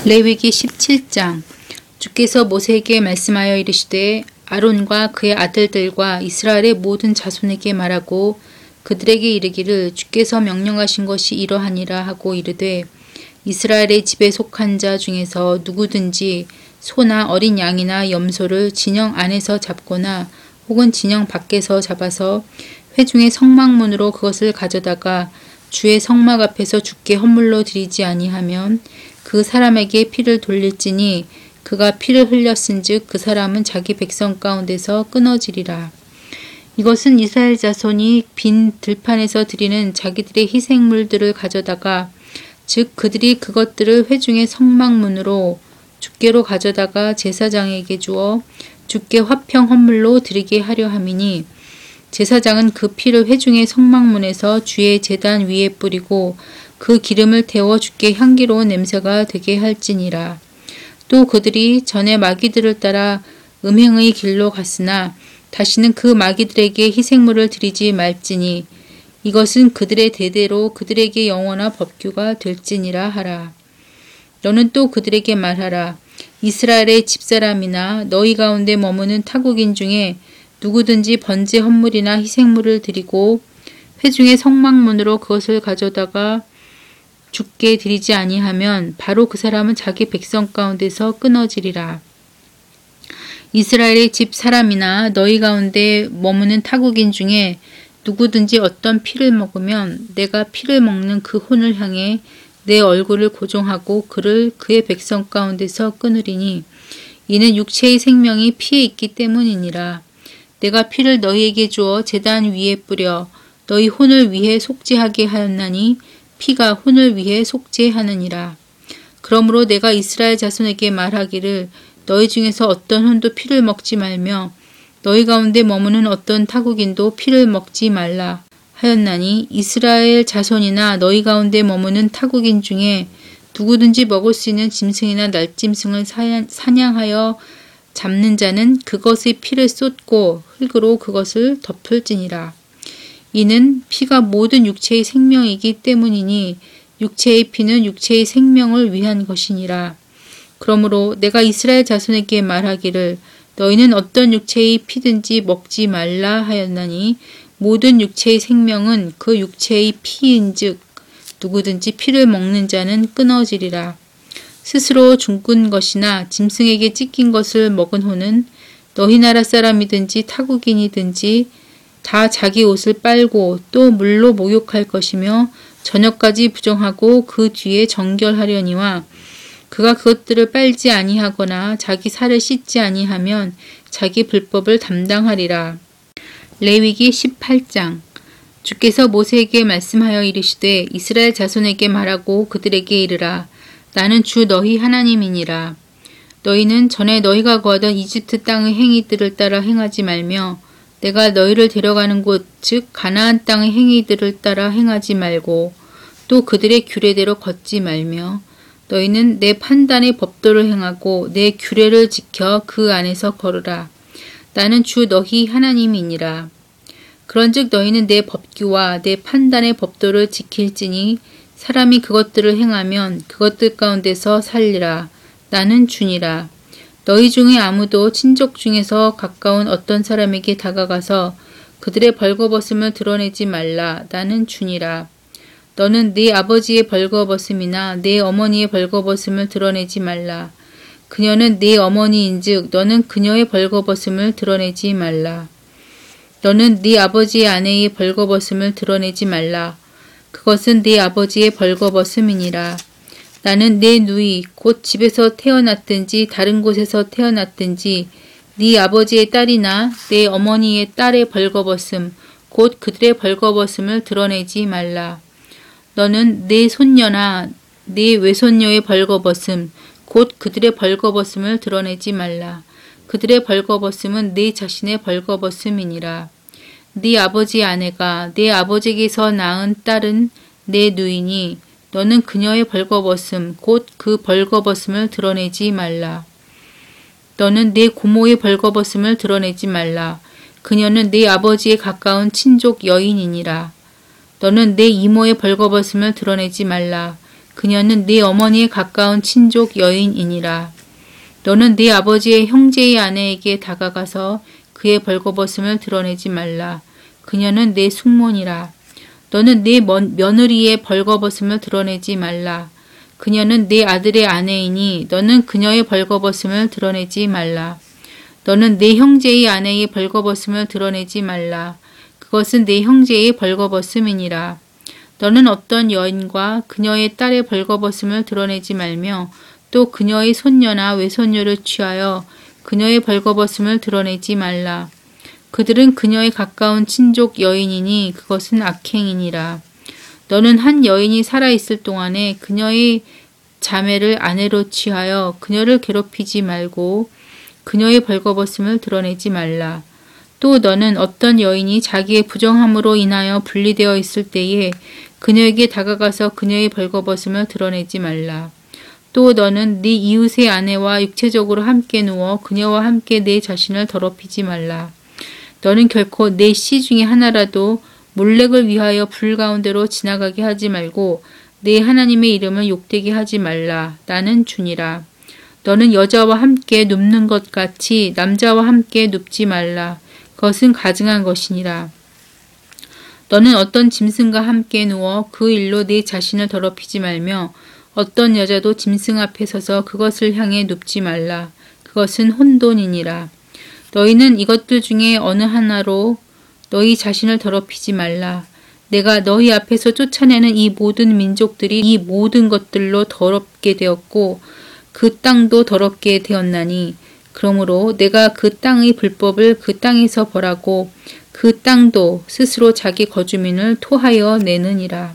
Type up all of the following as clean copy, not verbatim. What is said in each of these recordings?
레위기 17장. 주께서 모세에게 말씀하여 이르시되 아론과 그의 아들들과 이스라엘의 모든 자손에게 말하고 그들에게 이르기를 주께서 명령하신 것이 이러하니라 하고 이르되 이스라엘의 집에 속한 자 중에서 누구든지 소나 어린 양이나 염소를 진영 안에서 잡거나 혹은 진영 밖에서 잡아서 회중의 성막문으로 그것을 가져다가 주의 성막 앞에서 주께 헌물로 드리지 아니하면 그 사람에게 피를 돌릴지니 그가 피를 흘렸은즉 그 사람은 자기 백성 가운데서 끊어지리라. 이것은 이스라엘 자손이 빈 들판에서 드리는 자기들의 희생물들을 가져다가 즉 그들이 그것들을 회중의 성막문으로 주께로 가져다가 제사장에게 주어 주께 화평 헌물로 드리게 하려 함이니 제사장은 그 피를 회중의 성막문에서 주의 제단 위에 뿌리고 그 기름을 태워 주께 향기로운 냄새가 되게 할지니라. 또 그들이 전에 마귀들을 따라 음행의 길로 갔으나 다시는 그 마귀들에게 희생물을 드리지 말지니 이것은 그들의 대대로 그들에게 영원한 법규가 될지니라 하라. 너는 또 그들에게 말하라. 이스라엘의 집사람이나 너희 가운데 머무는 타국인 중에 누구든지 번제 헌물이나 희생물을 드리고 회중의 성막문으로 그것을 가져다가 주께 드리지 아니하면 바로 그 사람은 자기 백성 가운데서 끊어지리라. 이스라엘의 집 사람이나 너희 가운데 머무는 타국인 중에 누구든지 어떤 피를 먹으면 내가 피를 먹는 그 혼을 향해 내 얼굴을 고정하고 그를 그의 백성 가운데서 끊으리니 이는 육체의 생명이 피에 있기 때문이니라. 내가 피를 너희에게 주어 제단 위에 뿌려 너희 혼을 위해 속죄하게 하였나니 피가 혼을 위해 속죄하느니라. 그러므로 내가 이스라엘 자손에게 말하기를 너희 중에서 어떤 혼도 피를 먹지 말며 너희 가운데 머무는 어떤 타국인도 피를 먹지 말라 하였나니 이스라엘 자손이나 너희 가운데 머무는 타국인 중에 누구든지 먹을 수 있는 짐승이나 날짐승을 사냥하여 잡는 자는 그것의 피를 쏟고 흙으로 그것을 덮을지니라. 이는 피가 모든 육체의 생명이기 때문이니 육체의 피는 육체의 생명을 위한 것이니라. 그러므로 내가 이스라엘 자손에게 말하기를 너희는 어떤 육체의 피든지 먹지 말라 하였나니 모든 육체의 생명은 그 육체의 피인즉 누구든지 피를 먹는 자는 끊어지리라. 스스로 죽은 것이나 짐승에게 찢긴 것을 먹은 호는 너희 나라 사람이든지 타국인이든지 다 자기 옷을 빨고 또 물로 목욕할 것이며 저녁까지 부정하고 그 뒤에 정결하려니와 그가 그것들을 빨지 아니하거나 자기 살을 씻지 아니하면 자기 불법을 담당하리라. 레위기 18장. 주께서 모세에게 말씀하여 이르시되 이스라엘 자손에게 말하고 그들에게 이르라. 나는 주 너희 하나님이니라. 너희는 전에 너희가 거하던 이집트 땅의 행위들을 따라 행하지 말며 내가 너희를 데려가는 곳 즉 가나안 땅의 행위들을 따라 행하지 말고 또 그들의 규례대로 걷지 말며 너희는 내 판단의 법도를 행하고 내 규례를 지켜 그 안에서 걸으라. 나는 주 너희 하나님이니라. 그런즉 너희는 내 법규와 내 판단의 법도를 지킬지니 사람이 그것들을 행하면 그것들 가운데서 살리라. 나는 주니라. 너희 중에 아무도 친족 중에서 가까운 어떤 사람에게 다가가서 그들의 벌거벗음을 드러내지 말라. 나는 주니라. 너는 네 아버지의 벌거벗음이나 네 어머니의 벌거벗음을 드러내지 말라. 그녀는 네 어머니인즉 너는 그녀의 벌거벗음을 드러내지 말라. 너는 네 아버지의 아내의 벌거벗음을 드러내지 말라. 그것은 네 아버지의 벌거벗음이니라. 나는 내 누이 곧 집에서 태어났든지 다른 곳에서 태어났든지 네 아버지의 딸이나 내 어머니의 딸의 벌거벗음 곧 그들의 벌거벗음을 드러내지 말라. 너는 내 손녀나 내 외손녀의 벌거벗음 곧 그들의 벌거벗음을 드러내지 말라. 그들의 벌거벗음은 네 자신의 벌거벗음이니라. 네 아버지의 아내가 네 아버지에게서 낳은 딸은 내 누이니 너는 그녀의 벌거벗음 곧 그 벌거벗음을 드러내지 말라. 너는 네 고모의 벌거벗음을 드러내지 말라. 그녀는 네 아버지의 가까운 친족 여인이니라. 너는 내 이모의 벌거벗음을 드러내지 말라. 그녀는 네 어머니의 가까운 친족 여인이니라. 너는 네 아버지의 형제의 아내에게 다가가서 그의 벌거벗음을 드러내지 말라. 그녀는 내 숙모니라. 너는 네 며느리의 벌거벗음을 드러내지 말라. 그녀는 네 아들의 아내이니 너는 그녀의 벌거벗음을 드러내지 말라. 너는 네 형제의 아내의 벌거벗음을 드러내지 말라. 그것은 네 형제의 벌거벗음이니라. 너는 어떤 여인과 그녀의 딸의 벌거벗음을 드러내지 말며 또 그녀의 손녀나 외손녀를 취하여 그녀의 벌거벗음을 드러내지 말라. 그들은 그녀의 가까운 친족 여인이니 그것은 악행이니라. 너는 한 여인이 살아있을 동안에 그녀의 자매를 아내로 취하여 그녀를 괴롭히지 말고 그녀의 벌거벗음을 드러내지 말라. 또 너는 어떤 여인이 자기의 부정함으로 인하여 분리되어 있을 때에 그녀에게 다가가서 그녀의 벌거벗음을 드러내지 말라. 또 너는 네 이웃의 아내와 육체적으로 함께 누워 그녀와 함께 내 자신을 더럽히지 말라. 너는 결코 내 씨 중에 하나라도 몰렉을 위하여 불 가운데로 지나가게 하지 말고 내 하나님의 이름을 욕되게 하지 말라. 나는 주니라. 너는 여자와 함께 눕는 것 같이 남자와 함께 눕지 말라. 그것은 가증한 것이니라. 너는 어떤 짐승과 함께 누워 그 일로 내 자신을 더럽히지 말며 어떤 여자도 짐승 앞에 서서 그것을 향해 눕지 말라. 그것은 혼돈이니라. 너희는 이것들 중에 어느 하나로 너희 자신을 더럽히지 말라. 내가 너희 앞에서 쫓아내는 이 모든 민족들이 이 모든 것들로 더럽게 되었고 그 땅도 더럽게 되었나니 그러므로 내가 그 땅의 불법을 그 땅에서 벌하고 그 땅도 스스로 자기 거주민을 토하여 내느니라.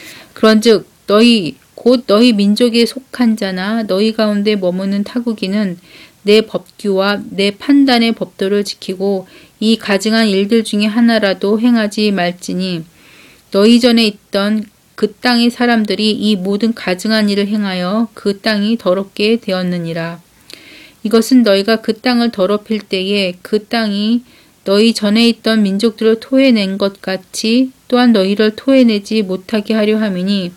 그런즉 너희 곧 너희 민족에 속한 자나 너희 가운데 머무는 타국인은 내 법규와 내 판단의 법도를 지키고 이 가증한 일들 중에 하나라도 행하지 말지니 너희 전에 있던 그 땅의 사람들이 이 모든 가증한 일을 행하여 그 땅이 더럽게 되었느니라. 이것은 너희가 그 땅을 더럽힐 때에 그 땅이 너희 전에 있던 민족들을 토해낸 것 같이 또한 너희를 토해내지 못하게 하려 함이니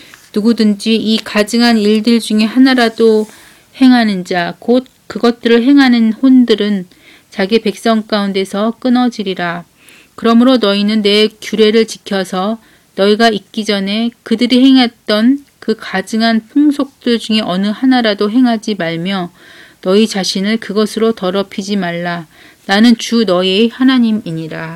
누구든지 이 가증한 일들 중에 하나라도 행하는 자 곧 그것들을 행하는 혼들은 자기 백성 가운데서 끊어지리라. 그러므로 너희는 내 규례를 지켜서 너희가 있기 전에 그들이 행했던 그 가증한 풍속들 중에 어느 하나라도 행하지 말며 너희 자신을 그것으로 더럽히지 말라. 나는 주 너희의 하나님이니라.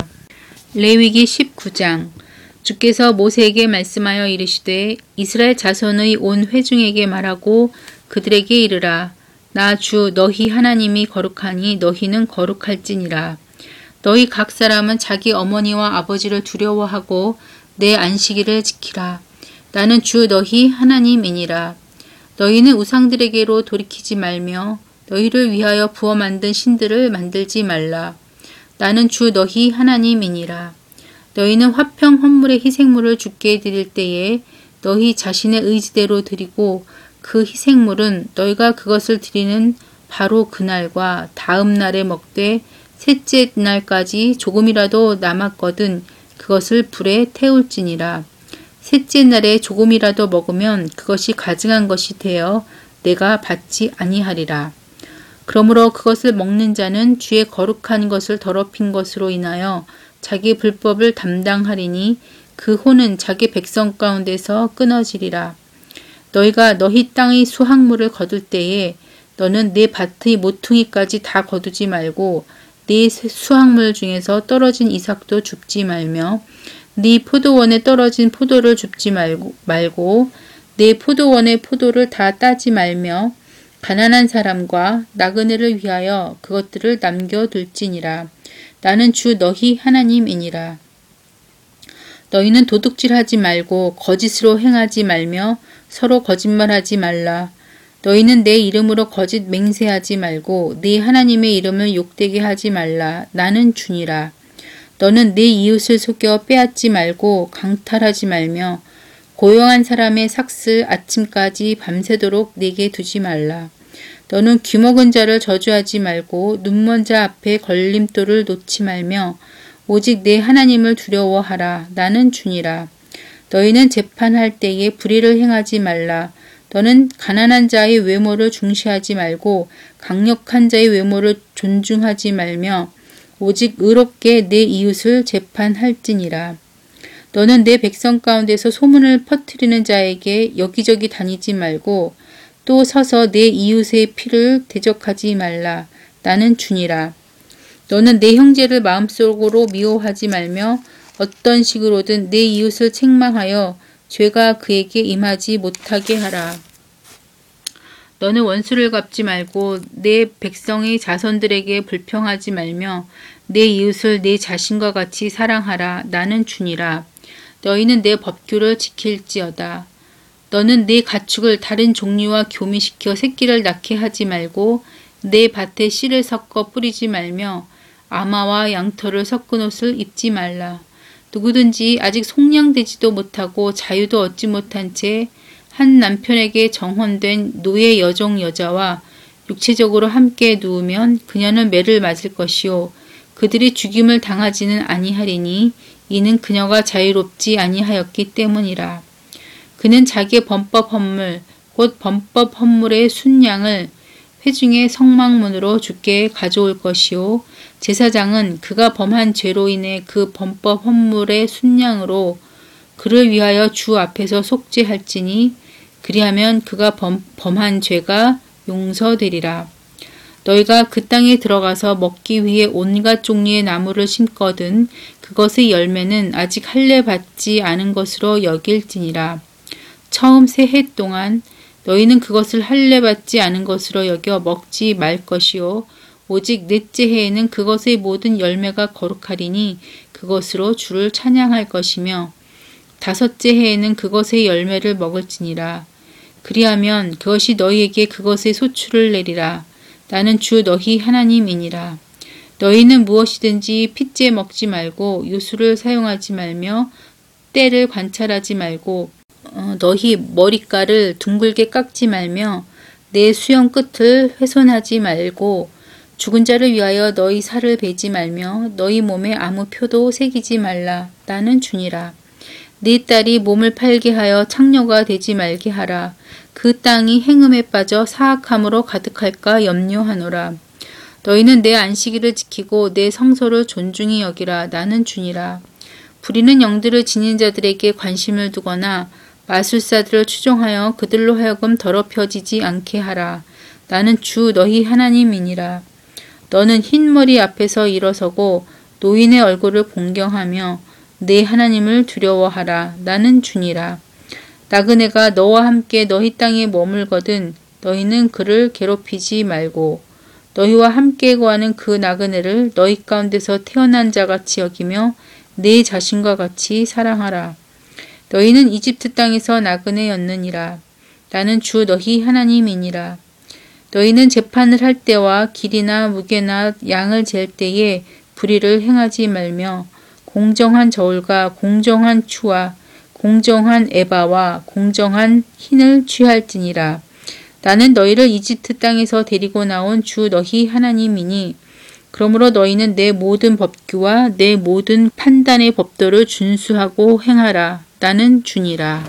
레위기 19장. 주께서 모세에게 말씀하여 이르시되 이스라엘 자손의 온 회중에게 말하고 그들에게 이르라. 나 주 너희 하나님이 거룩하니 너희는 거룩할지니라. 너희 각 사람은 자기 어머니와 아버지를 두려워하고 내 안식일을 지키라. 나는 주 너희 하나님이니라. 너희는 우상들에게로 돌이키지 말며 너희를 위하여 부어 만든 신들을 만들지 말라. 나는 주 너희 하나님이니라. 너희는 화평 헌물의 희생물을 주께 드릴 때에 너희 자신의 의지대로 드리고 그 희생물은 너희가 그것을 드리는 바로 그날과 다음 날에 먹되 셋째 날까지 조금이라도 남았거든 그것을 불에 태울지니라. 셋째 날에 조금이라도 먹으면 그것이 가증한 것이 되어 내가 받지 아니하리라. 그러므로 그것을 먹는 자는 주의 거룩한 것을 더럽힌 것으로 인하여 자기 불법을 담당하리니 그 혼은 자기 백성 가운데서 끊어지리라. 너희가 너희 땅의 수확물을 거둘 때에 너는 내 밭의 모퉁이까지 다 거두지 말고 네 수확물 중에서 떨어진 이삭도 줍지 말며 네 포도원에 떨어진 포도를 줍지 말고 네 포도원의 포도를 다 따지 말며 가난한 사람과 나그네를 위하여 그것들을 남겨둘지니라. 나는 주 너희 하나님이니라. 너희는 도둑질하지 말고 거짓으로 행하지 말며 서로 거짓말하지 말라. 너희는 내 이름으로 거짓 맹세하지 말고 네 하나님의 이름을 욕되게 하지 말라. 나는 주니라. 너는 네 이웃을 속여 빼앗지 말고 강탈하지 말며 고용한 사람의 삭슬 아침까지 밤새도록 내게 두지 말라. 너는 귀먹은 자를 저주하지 말고 눈먼 자 앞에 걸림돌을 놓지 말며 오직 내 하나님을 두려워하라. 나는 주니라. 너희는 재판할 때에 불의를 행하지 말라. 너는 가난한 자의 외모를 중시하지 말고 강력한 자의 외모를 존중하지 말며 오직 의롭게 내 이웃을 재판할지니라. 너는 내 백성 가운데서 소문을 퍼뜨리는 자에게 여기저기 다니지 말고 또 서서 내 이웃의 피를 대적하지 말라. 나는 주니라. 너는 내 형제를 마음속으로 미워하지 말며 어떤 식으로든 내 이웃을 책망하여 죄가 그에게 임하지 못하게 하라. 너는 원수를 갚지 말고 내 백성의 자손들에게 불평하지 말며 내 이웃을 내 자신과 같이 사랑하라. 나는 주니라. 너희는 내 법규를 지킬지어다. 너는 내 가축을 다른 종류와 교미시켜 새끼를 낳게 하지 말고 내 밭에 씨를 섞어 뿌리지 말며 아마와 양털을 섞은 옷을 입지 말라. 누구든지 아직 속량되지도 못하고 자유도 얻지 못한 채 한 남편에게 정혼된 노예 여종 여자와 육체적으로 함께 누우면 그녀는 매를 맞을 것이요 그들이 죽임을 당하지는 아니하리니 이는 그녀가 자유롭지 아니하였기 때문이라. 그는 자기의 범법 헌물 곧 범법 헌물의 순양을 회중의 성막문으로 주께 가져올 것이요 제사장은 그가 범한 죄로 인해 그 범법 헌물의 순양으로 그를 위하여 주 앞에서 속죄할지니 그리하면 그가 범한 죄가 용서되리라. 너희가 그 땅에 들어가서 먹기 위해 온갖 종류의 나무를 심거든 그것의 열매는 아직 할례 받지 않은 것으로 여길지니라. 처음 새 해 동안 너희는 그것을 할례 받지 않은 것으로 여겨 먹지 말 것이요 오직 넷째 해에는 그것의 모든 열매가 거룩하리니 그것으로 주를 찬양할 것이며 다섯째 해에는 그것의 열매를 먹을지니라. 그리하면 그것이 너희에게 그것의 소출을 내리라. 나는 주 너희 하나님이니라. 너희는 무엇이든지 핏째 먹지 말고 유수를 사용하지 말며 때를 관찰하지 말고 너희 머리깔을 둥글게 깎지 말며 내 수염 끝을 훼손하지 말고 죽은 자를 위하여 너희 살을 베지 말며 너희 몸에 아무 표도 새기지 말라. 나는 주니라. 네 딸이 몸을 팔게 하여 창녀가 되지 말게 하라. 그 땅이 행음에 빠져 사악함으로 가득할까 염려하노라. 너희는 내 안식일을 지키고 내 성소를 존중히 여기라. 나는 주니라. 부리는 영들을 지닌 자들에게 관심을 두거나 마술사들을 추종하여 그들로 하여금 더럽혀지지 않게 하라. 나는 주 너희 하나님이니라. 너는 흰머리 앞에서 일어서고 노인의 얼굴을 공경하며 내 하나님을 두려워하라. 나는 주니라. 나그네가 너와 함께 너희 땅에 머물거든 너희는 그를 괴롭히지 말고 너희와 함께 거하는 그 나그네를 너희 가운데서 태어난 자같이 여기며 내 자신과 같이 사랑하라. 너희는 이집트 땅에서 나그네였느니라. 나는 주 너희 하나님이니라. 너희는 재판을 할 때와 길이나 무게나 양을 잴 때에 불의를 행하지 말며 공정한 저울과 공정한 추와 공정한 에바와 공정한 흰을 취할지니라. 나는 너희를 이집트 땅에서 데리고 나온 주 너희 하나님이니 그러므로 너희는 내 모든 법규와 내 모든 판단의 법도를 준수하고 행하라. 나는 주니라.